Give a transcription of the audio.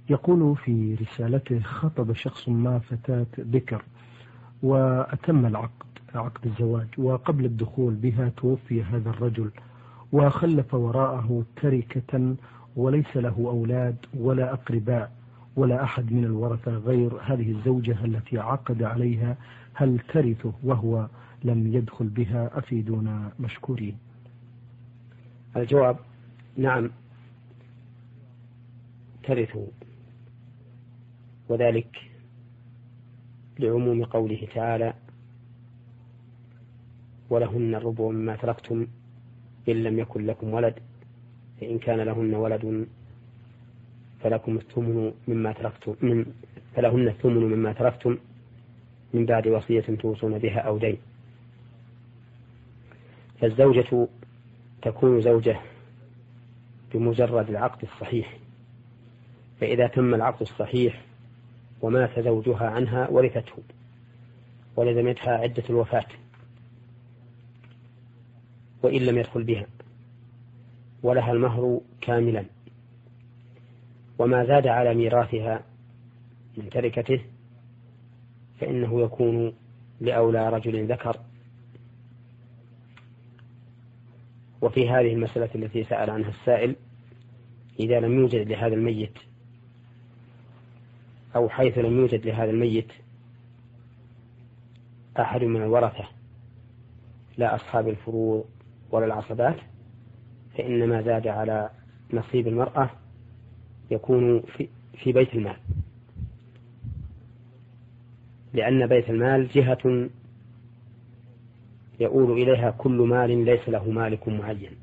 يقول في رسالته: خطب شخص ما فتاة بكر وأتم عقد الزواج، وقبل الدخول بها توفي هذا الرجل وخلف وراءه تركة، وليس له أولاد ولا أقرباء ولا أحد من الورثة غير هذه الزوجة التي عقد عليها. هل ترثه وهو لم يدخل بها؟ أفيدونا مشكورين. الجواب: نعم ترثه، وذلك لعموم قوله تعالى: ولهن الربع مما تركتم إن لم يكن لكم ولد، فإن كان لهن ولد فلهن الثمن مما تركتم من بعد وصية توصون بها أو دين. فالزوجة تكون زوجة بمجرد العقد الصحيح، فإذا تم العقد الصحيح ومات زوجها عنها ورثته ولزمتها عدة الوفاة وإن لم يدخل بها، ولها المهر كاملا، وما زاد على ميراثها من تركته فإنه يكون لأولى رجل ذكر. وفي هذه المسألة التي سأل عنها السائل، إذا لم يوجد لهذا الميت أو حيث لم يوجد لهذا الميت أحد من الورثة لا أصحاب الفروض ولا العصبات، فإن ما زاد على نصيب المرأة يكون في بيت المال، لأن بيت المال جهة يؤول إليها كل مال ليس له مالك معين،